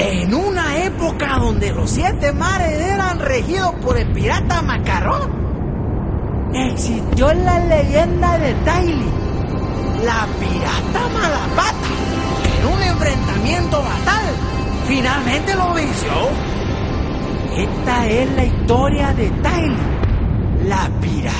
En una época donde los 7 mares eran regidos por el pirata Macarrón, existió la leyenda de Taily, la pirata Malapata, que en un enfrentamiento fatal finalmente lo venció. Esta es la historia de Taily, la pirata